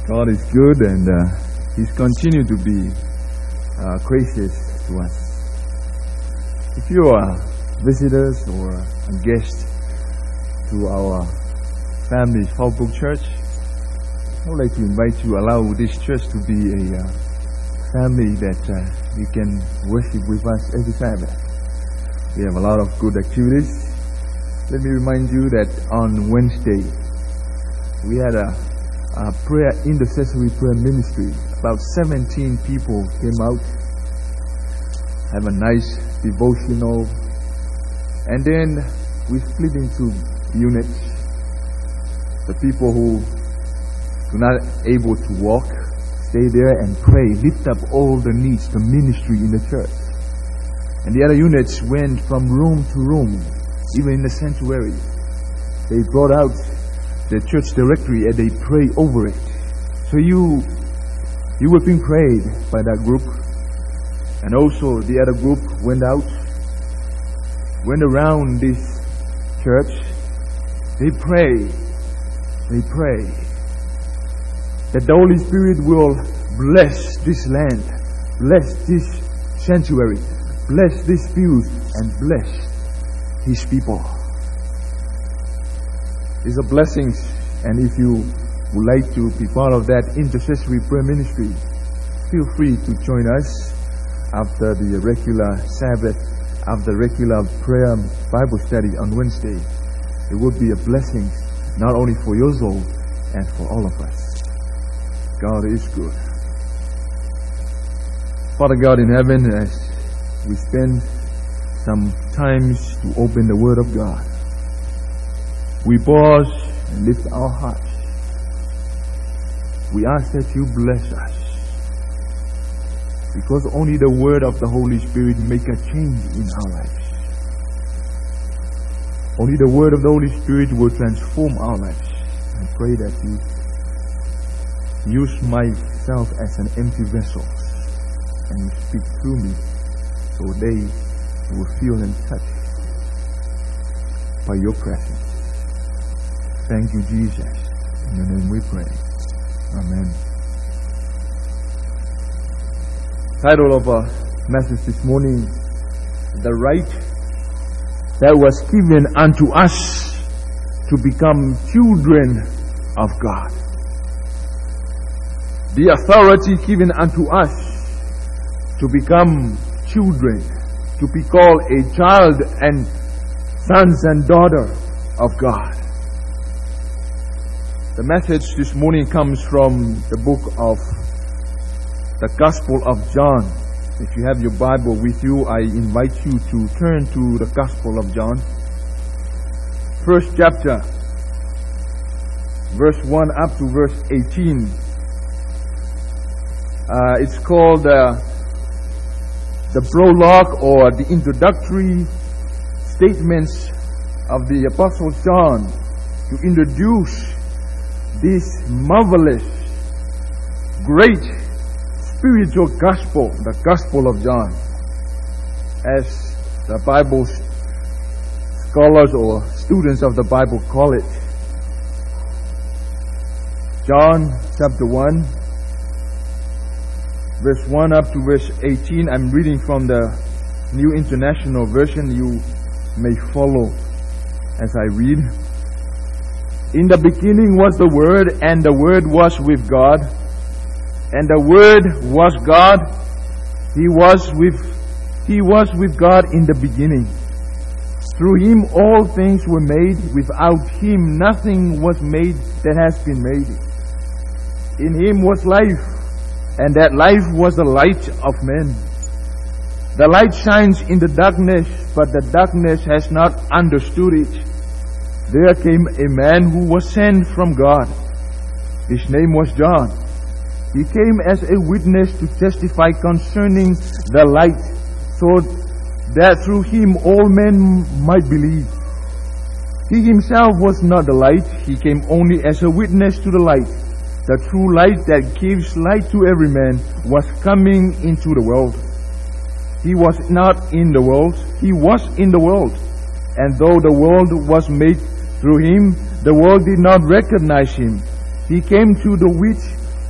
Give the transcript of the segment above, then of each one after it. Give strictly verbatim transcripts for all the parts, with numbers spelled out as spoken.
God is good, and uh, He's continued to be uh, gracious to us. If you are visitors or a guest to our family Falco Church, I would like to invite you, allow this church to be a uh, family that uh, you can worship with us every Sabbath. We have a lot of good activities. Let me remind you that on Wednesday, we had a, a prayer, intercessory prayer ministry. About seventeen people came out, have a nice devotional, and then we split into units. The people who are not able to walk, stay there and pray, lift up all the needs, the ministry in the church. And the other units went from room to room, even in the sanctuary. They brought out the church directory and they pray over it. So you you were being prayed by that group. And also the other group went out, went around this church. They pray, they pray that the Holy Spirit will bless this land, bless this sanctuary, bless this pews, and bless His people. These are blessings, and if you would like to be part of that intercessory prayer ministry, feel free to join us after the regular Sabbath, after regular prayer Bible study on Wednesday. It would be a blessing not only for your soul and for all of us. God is good. Father God in heaven, as we spend some times to open the Word of God, we pause and lift our hearts. We ask that you bless us, because only the Word of the Holy Spirit make a change in our lives. Only the Word of the Holy Spirit will transform our lives. I pray that you use myself as an empty vessel and you speak through me, so they will feel and touch by your presence. Thank you, Jesus. In your name we pray. Amen. Title of our message this morning: the right that was given unto us to become children of God. The authority given unto us to become children, to be called a child and sons and daughter of God. The message this morning comes from the book of the Gospel of John. If you have your Bible with you, I invite you to turn to the Gospel of John. First chapter, verse one up to verse eighteen. Uh, it's called uh, the prologue, or the introductory statements of the Apostle John to introduce this marvelous, great spiritual gospel, the Gospel of John, as the Bible scholars or students of the Bible call it. John chapter one, verse one up to verse eighteen. I'm reading from the New International Version. You may follow as I read. In the beginning was the Word, and the Word was with God, and the Word was God. He was with He was with God in the beginning. Through Him all things were made. Without Him nothing was made that has been made. In Him was life, and that life was the light of men. The light shines in the darkness, but the darkness has not understood it. There came a man who was sent from God. His name was John. He came as a witness to testify concerning the light, so that through him all men might believe. He himself was not the light. He came only as a witness to the light. The true light that gives light to every man was coming into the world. He was not in the world. He was in the world. And though the world was made through him, the world did not recognize him. He came to the which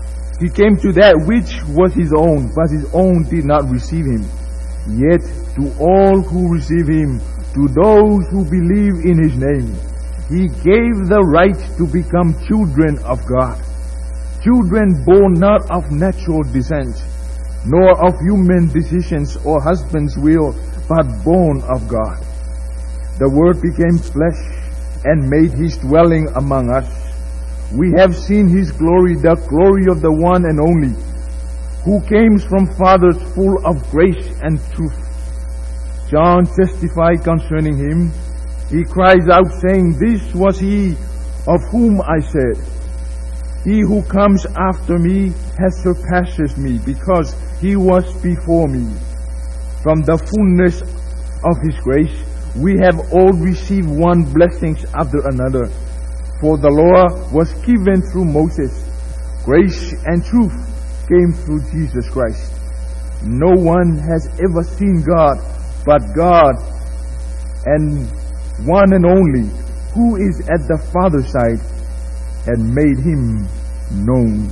He came to that which was his own, but his own did not receive him. Yet to all who receive him, to those who believe in his name, he gave the right to become children of God. Children born not of natural descent, nor of human decisions or husband's will, but born of God. The Word became flesh and made his dwelling among us. We have seen his glory, the glory of the one and only, who came from fathers, full of grace and truth. John testified concerning him. He cries out, saying, This was he of whom I said, He who comes after me has surpasses me, because he was before me. From the fullness of his grace, we have all received one blessing after another. For the law was given through Moses. Grace and truth came through Jesus Christ. No one has ever seen God but God, and one and only, who is at the Father's side, had made him known.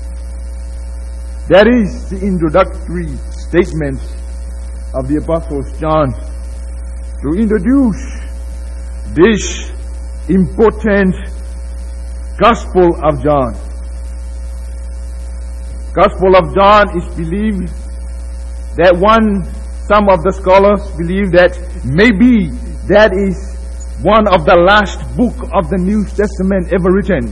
That is the introductory statements of the Apostle John to introduce this important Gospel of John. Gospel of John is believed that one, some of the scholars believe that maybe that is one of the last book of the New Testament ever written.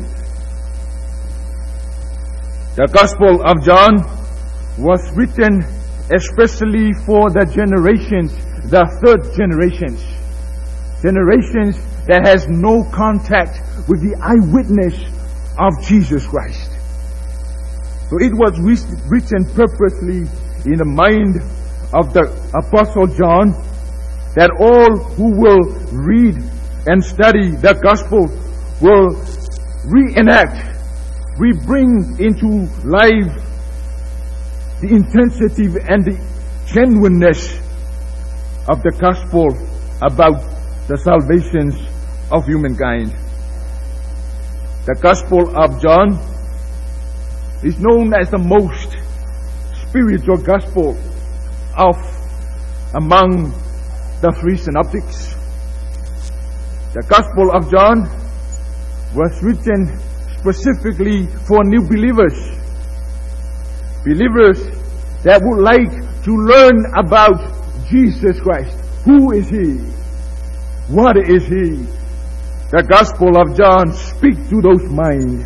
The Gospel of John was written especially for the generations, the third generations, generations that has no contact with the eyewitness of Jesus Christ. So it was written purposely in the mind of the Apostle John, that all who will read and study the Gospel will reenact, we bring into life the intensity and the genuineness of the Gospel about the salvations of humankind. The Gospel of John is known as the most spiritual Gospel of among the three synoptics. The Gospel of John was written specifically for new believers, believers that would like to learn about Jesus Christ. Who is He? What is He? The Gospel of John speaks to those minds.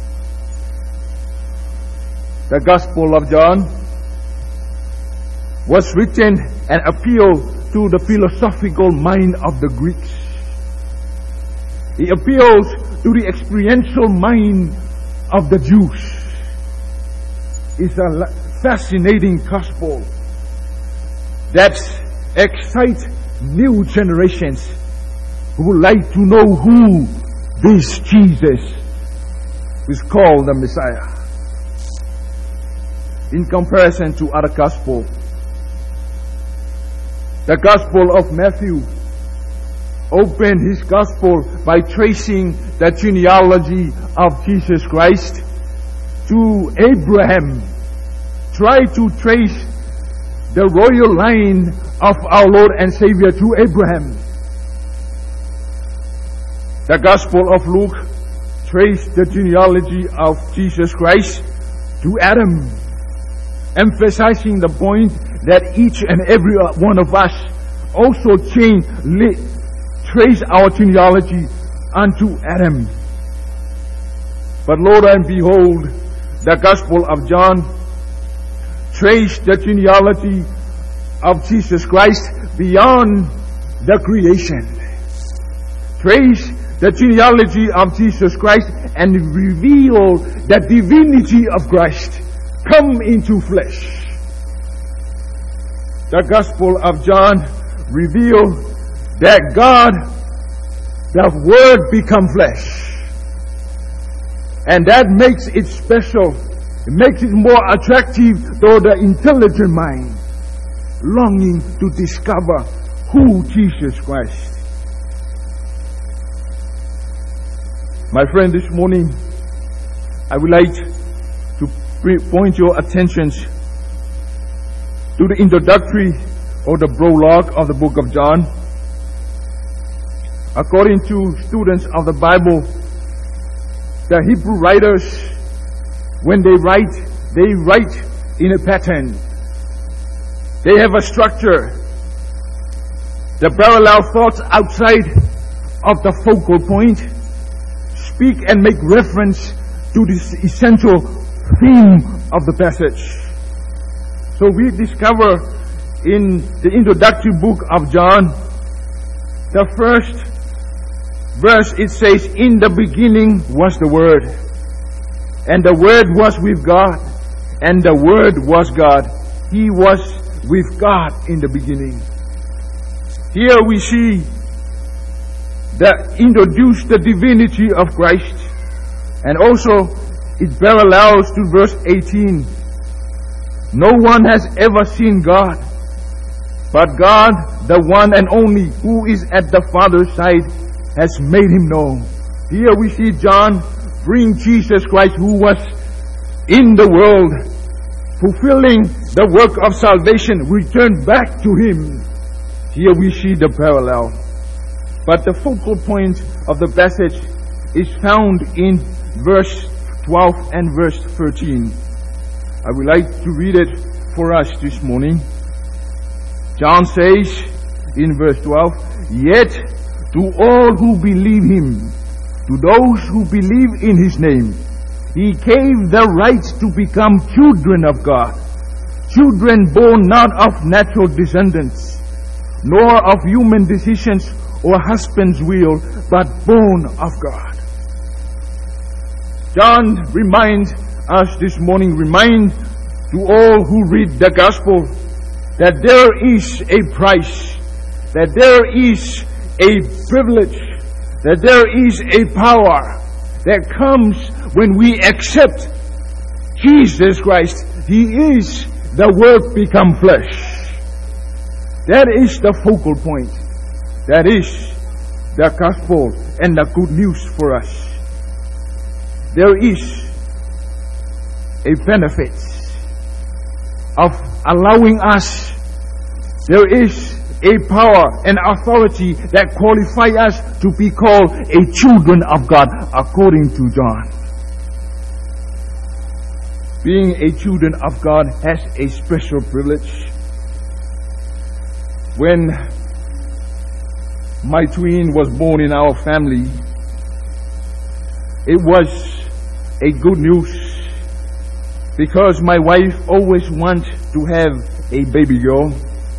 The Gospel of John was written and appealed to the philosophical mind of the Greeks. It appeals to the experiential mind of the Jews. It's a fascinating gospel that excites new generations who would like to know who this Jesus is called the Messiah. In comparison to other gospels, the Gospel of Matthew opened his Gospel by tracing the genealogy of Jesus Christ to Abraham. Try to trace the royal line of our Lord and Savior to Abraham. The Gospel of Luke traced the genealogy of Jesus Christ to Adam, emphasizing the point that each and every one of us also change, trace our genealogy unto Adam. But lo and behold, the Gospel of John traced the genealogy of Jesus Christ beyond the creation. Trace the genealogy of Jesus Christ and reveal the divinity of Christ come into flesh. The Gospel of John reveals that God, the Word, become flesh. And that makes it special. It makes it more attractive to the intelligent mind, longing to discover who Jesus Christ. My friend, this morning I would like to point your attentions to the introductory or the prologue of the book of John. According to students of the Bible, the Hebrew writers, when they write, they write in a pattern. They have a structure. The parallel thoughts outside of the focal point speak and make reference to this essential theme of the passage. So we discover in the introductory book of John, the first verse, it says, "In the beginning was the Word, and the Word was with God, and the Word was God. He was with God in the beginning." Here we see that introduce the divinity of Christ, and also it parallels to verse eighteen. "No one has ever seen God, but God, the one and only, who is at the Father's side, has made him known." Here we see John bring Jesus Christ, who was in the world, fulfilling the work of salvation, returned back to him. Here we see the parallel. But the focal point of the passage is found in verse twelve and verse thirteen. I would like to read it for us this morning. John says in verse twelve, "Yet to all who believe him, to those who believe in his name, he gave the right to become children of God, children born not of natural descendants, nor of human decisions or husband's will, but born of God." John reminds us this morning, remind to all who read the gospel, that there is a price, that there is a privilege, that there is a power that comes when we accept Jesus Christ. He is the Word become flesh. That is the focal point. That is the gospel and the good news for us. There is a benefit of allowing us. There is a power and authority that qualify us to be called a children of God, according to John. Being a children of God has a special privilege. When my twin was born in our family, it was a good news, because my wife always wanted to have a baby girl.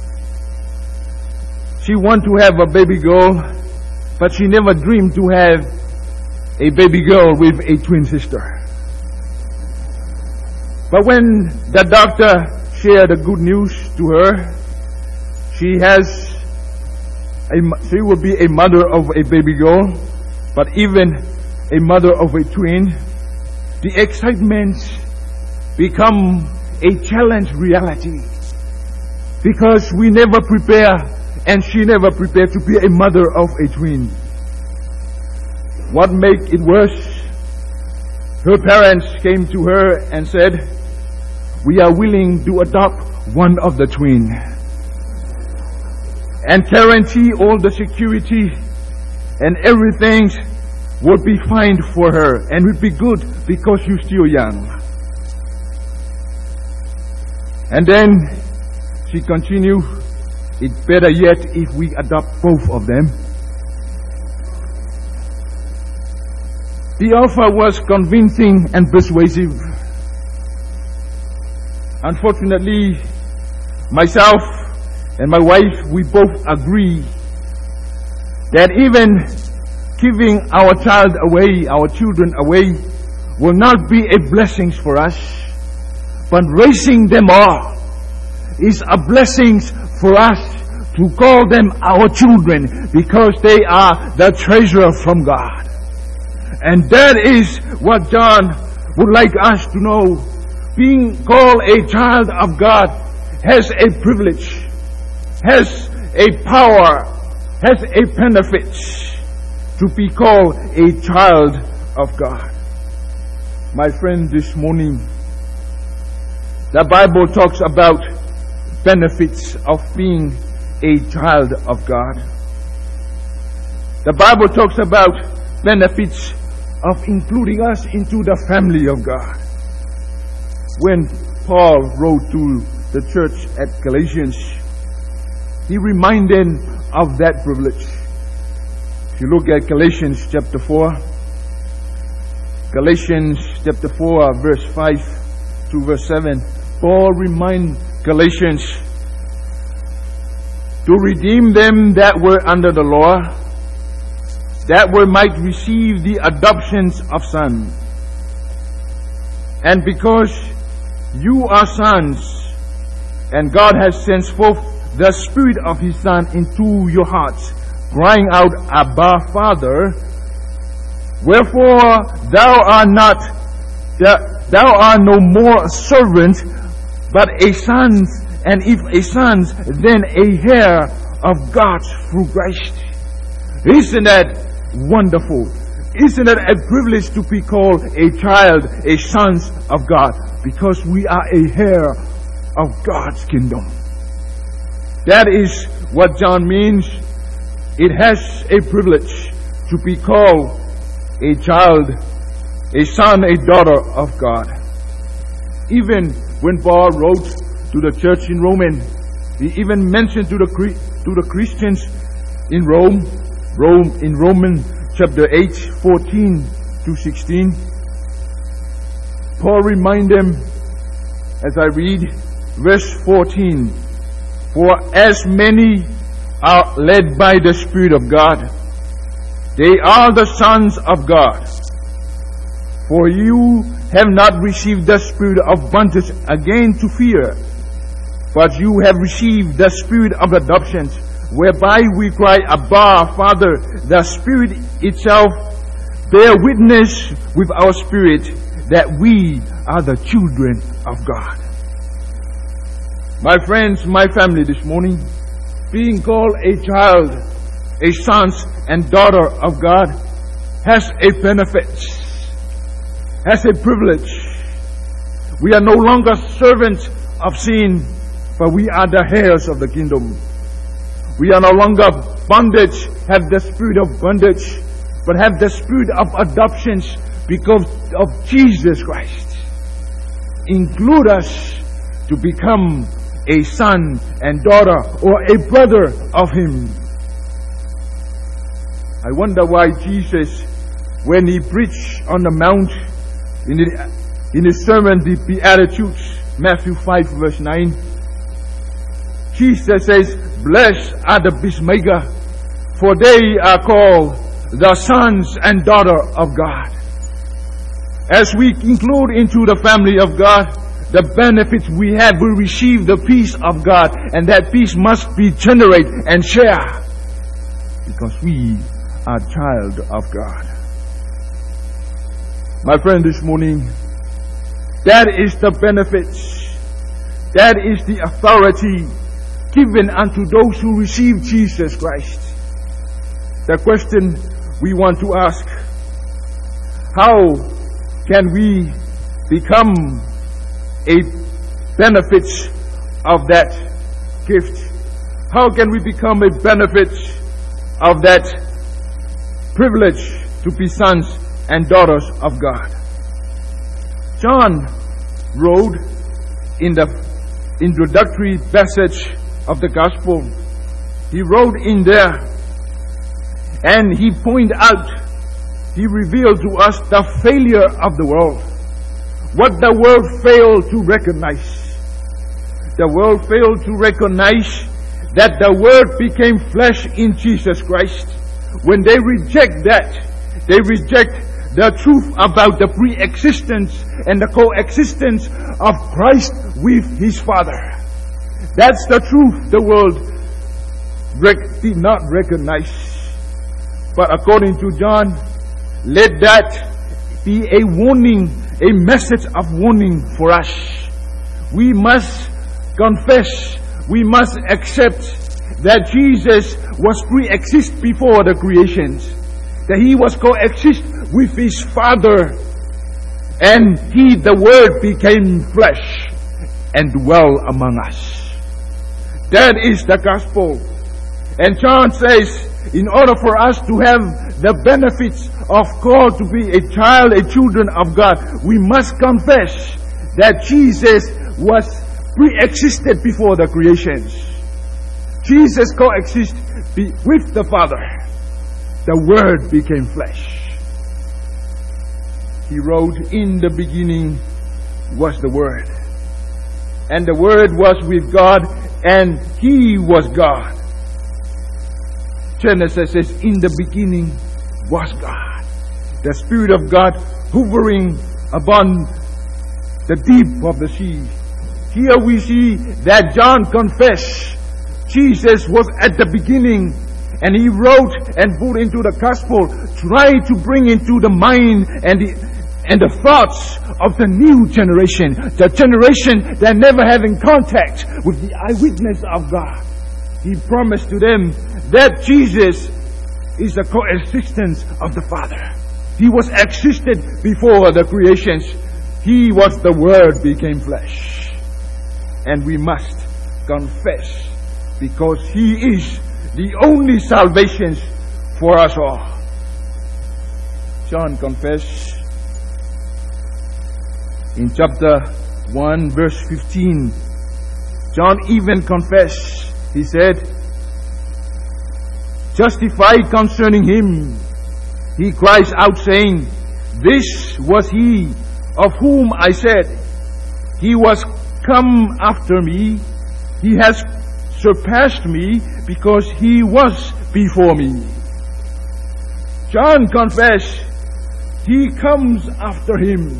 She wanted to have a baby girl, but she never dreamed to have a baby girl with a twin sister. But when the doctor shared the good news to her, she has a, she will be a mother of a baby girl, but even a mother of a twin, the excitement become a challenge reality, because we never prepare, and she never prepared to be a mother of a twin. What make it worse? Her parents came to her and said, "We are willing to adopt one of the twin and guarantee all the security and everything would be fine for her and would be good because you're still young." And then she continued, "It's better yet if we adopt both of them." The offer was convincing and persuasive. Unfortunately, myself and my wife, we both agree that even giving our child away, our children away, will not be a blessing for us, but raising them all is a blessing for us to call them our children, because they are the treasure from God. And that is what John would like us to know. Being called a child of God has a privilege, has a power, has a benefit to be called a child of God. My friend, this morning, The Bible talks about benefits of being a child of God. The Bible talks about benefits of including us into the family of God. When Paul wrote to the church at Galatians, he reminded of that privilege. If you look at Galatians chapter four, Galatians chapter four, verse five to verse seven, Paul reminds Galatians to redeem them that were under the law, that we might receive the adoptions of sons. And because you are sons, and God has sent forth the Spirit of His Son into your hearts, crying out, Abba, Father, wherefore thou art not, thou art no more a servant, but a son, and if a son, then a heir of God through Christ. Isn't that wonderful? Isn't it a privilege to be called a child, a son of God? Because we are a heir of God's kingdom. That is what John means. It has a privilege to be called a child, a son, a daughter of God. Even when Paul wrote to the church in Rome, he even mentioned to the to the Christians in Rome, Rome in Romans chapter eight, fourteen to sixteen. Paul reminded them, as I read verse fourteen, for as many are led by the Spirit of God, they are the sons of God. For you have not received the spirit of bondage again to fear, but you have received the spirit of adoption, whereby we cry, Abba, Father. The Spirit itself bear witness with our spirit that we are the children of God. My friends, my family this morning, being called a child, a son and daughter of God, has a benefit, has a privilege. We are no longer servants of sin, but we are the heirs of the kingdom. We are no longer bondage, have the spirit of bondage, but have the spirit of adoption because of Jesus Christ. Include us to become a son and daughter or a brother of Him. I wonder why Jesus, when He preached on the mount in, the, in His sermon, the Beatitudes, Matthew five verse nine, Jesus says, blessed are the peacemaker, for they are called the sons and daughter of God. As we include into the family of God, the benefits we have, we receive the peace of God, and that peace must be generated and shared because we are child of God. My friend, this morning, that is the benefits, that is the authority given unto those who receive Jesus Christ. The question we want to ask, how can we become a benefit of that gift? How can we become a benefit of that privilege to be sons and daughters of God? John wrote in the introductory passage of the gospel, he wrote in there, and he pointed out, he revealed to us the failure of the world. What the world failed to recognize. The world failed to recognize that the Word became flesh in Jesus Christ. When they reject that, they reject the truth about the pre-existence and the coexistence of Christ with His Father. That's the truth the world rec- did not recognize. But according to John, let that be a warning, a message of warning for us. We must confess, we must accept that Jesus was pre-exist before the creations, that He was coexist with His Father, and He, the Word, became flesh and dwell among us. That is the gospel. And John says, in order for us to have the benefits of God, to be a child, a children of God, we must confess that Jesus was pre-existed before the creations. Jesus coexisted with the Father. The Word became flesh. He wrote, in the beginning was the Word. And the Word was with God, and He was God. Genesis says, in the beginning was God. The Spirit of God hovering upon the deep of the sea. Here we see that John confessed Jesus was at the beginning, and he wrote and put into the gospel, trying to bring into the mind and the and the thoughts of the new generation, the generation that never having contact with the eyewitness of God. He promised to them that Jesus is the coexistence of the Father. He was existed before the creations. He was the Word became flesh. And we must confess, because He is the only salvation for us all. John confessed in chapter one, verse fifteen. John even confessed. He said, justified concerning Him, he cries out saying, this was He of whom I said, He was come after me. He has surpassed me because He was before me. John confessed, He comes after him.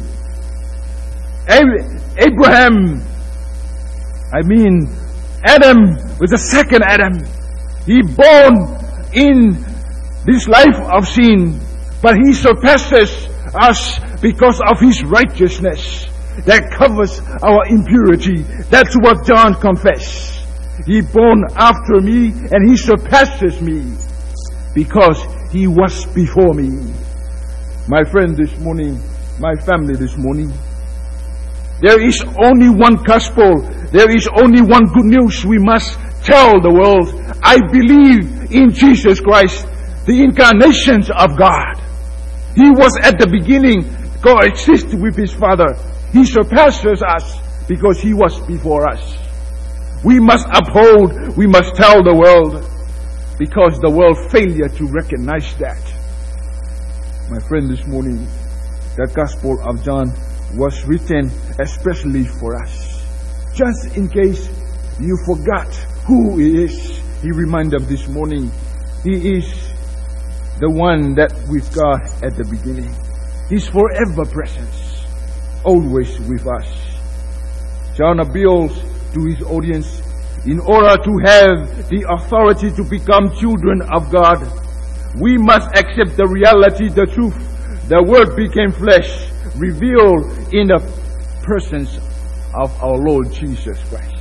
Abraham, I mean Adam was the second Adam. He born in this life of sin, but he surpasses us because of his righteousness that covers our impurity. That's what John confessed. He born after me and he surpasses me because he was before me. My friend this morning, my family this morning, there is only one gospel. There is only one good news we must tell the world. I believe in Jesus Christ, the incarnations of God. He was at the beginning, coexisted with His Father. He surpasses us because He was before us. We must uphold, we must tell the world, because the world failure to recognize that. My friend, this morning, the Gospel of John was written especially for us. Just in case you forgot who He is, He reminded us this morning, He is the one that with God at the beginning. His forever presence, always with us. John appeals to his audience in order to have the authority to become children of God. We must accept the reality, the truth. The Word became flesh, revealed in the presence of our Lord Jesus Christ.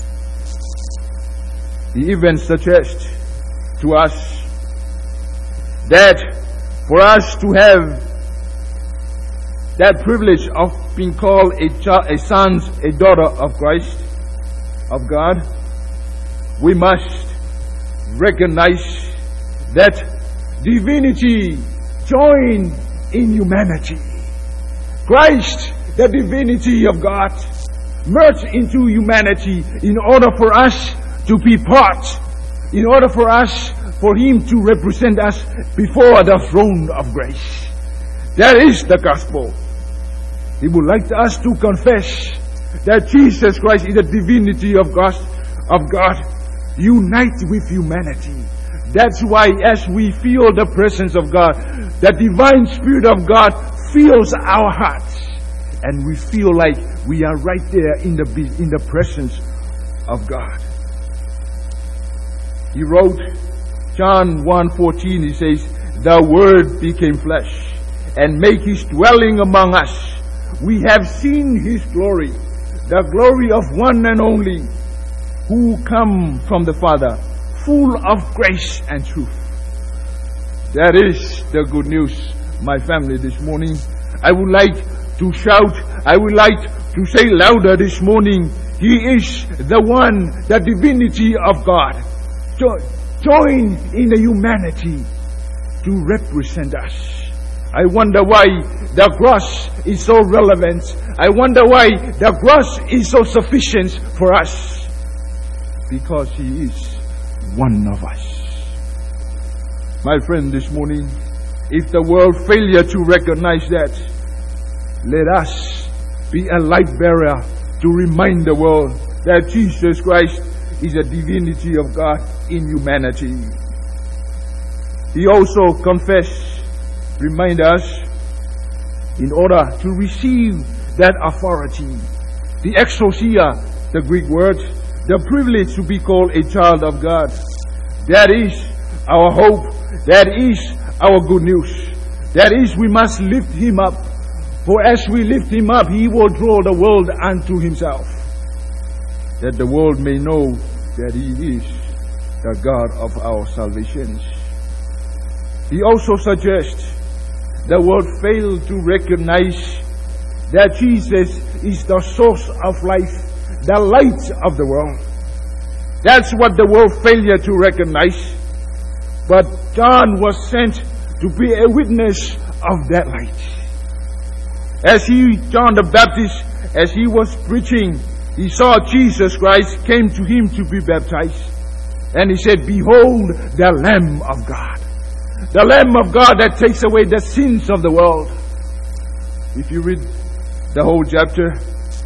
He even suggests to us that for us to have that privilege of being called a child, a son, a daughter of Christ, of God, we must recognize that divinity joined in humanity. Christ, the divinity of God, merged into humanity in order for us to be part, in order for us, for Him to represent us before the throne of grace. That is the gospel. He would like us to confess that Jesus Christ is the divinity of God, of God, unite with humanity. That's why as we feel the presence of God, the divine Spirit of God fills our hearts, and we feel like we are right there in the in the presence of God. He wrote, John one fourteen, he says, the Word became flesh and made His dwelling among us. We have seen His glory, the glory of one and only, who come from the Father, full of grace and truth. That is the good news, my family, this morning. I would like to shout, I would like to say louder this morning, He is the one, the divinity of God, jo- joined in the humanity to represent us. I wonder why the cross is so relevant. I wonder why the cross is so sufficient for us. Because He is one of us. My friend, this morning, if the world failure to recognize that, let us be a light bearer to remind the world that Jesus Christ is a divinity of God in humanity. He also confessed, remind us, in order to receive that authority, the exousia, the Greek word, the privilege to be called a child of God. That is our hope. That is our good news. That is, we must lift Him up. For as we lift Him up, He will draw the world unto Himself, that the world may know that He is the God of our salvation. He also suggests the world failed to recognize that Jesus is the source of life, the light of the world. That's what the world failed to recognize. But John was sent to be a witness of that light. As he, John the Baptist, as he was preaching, he saw Jesus Christ came to him to be baptized. And he said, "Behold the Lamb of God." The Lamb of God that takes away the sins of the world. If you read the whole chapter,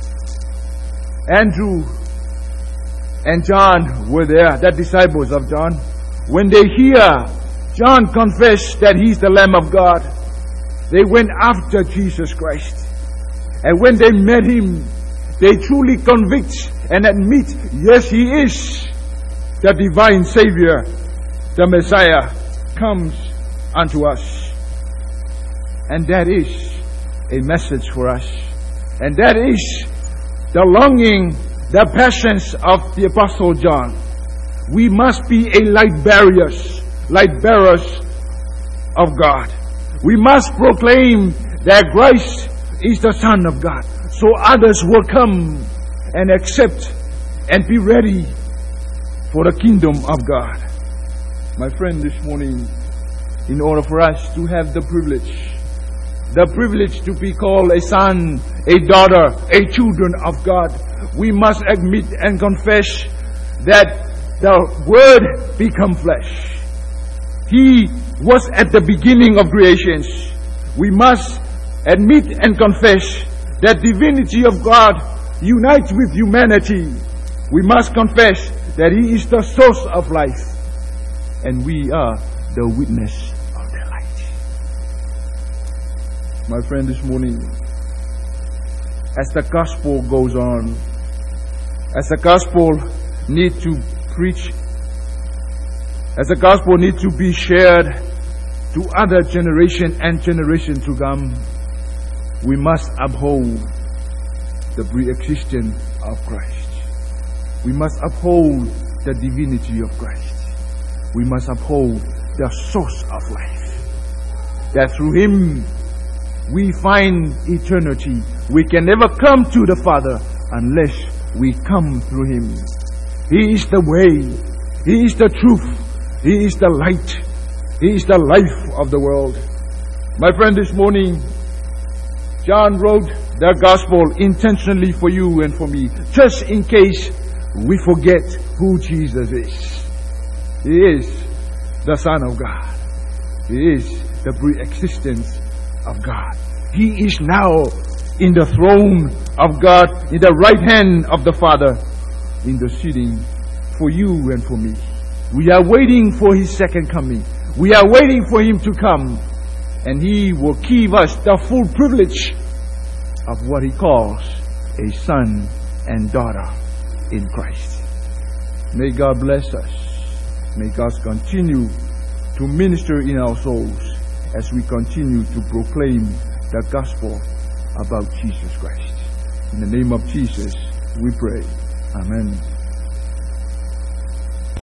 Andrew and John were there, the disciples of John. When they hear John confess that he's the Lamb of God, they went after Jesus Christ. And when they met Him, they truly convict and admit, yes, He is the divine Savior, the Messiah, comes unto us. And that is a message for us. And that is the longing, the passions of the Apostle John. We must be a light bearers, light bearers of God. We must proclaim that Christ is the Son of God, so others will come and accept and be ready for the kingdom of God. My friend, this morning, in order for us to have the privilege, the privilege to be called a son, a daughter, a children of God, we must admit and confess that the Word become flesh. He was at the beginning of creation. We must admit and confess that divinity of God unites with humanity. We must confess that He is the source of life, and we are the witness of the light. My friend, this morning, as the gospel goes on, as the gospel need to preach, as the gospel need to be shared to other generation and generation to come, we must uphold the pre-existence of Christ. We must uphold the divinity of Christ. We must uphold the source of life. That through Him we find eternity. We can never come to the Father unless we come through Him. He is the way. He is the truth. He is the light. He is the life of the world. My friend, this morning, John wrote the gospel intentionally for you and for me, just in case we forget who Jesus is. He is the Son of God. He is the pre-existence of God. He is now in the throne of God, in the right hand of the Father, interceding for you and for me. We are waiting for His second coming. We are waiting for Him to come, and He will give us the full privilege of what He calls a son and daughter in Christ. May God bless us. May God continue to minister in our souls as we continue to proclaim the gospel about Jesus Christ. In the name of Jesus, we pray. Amen.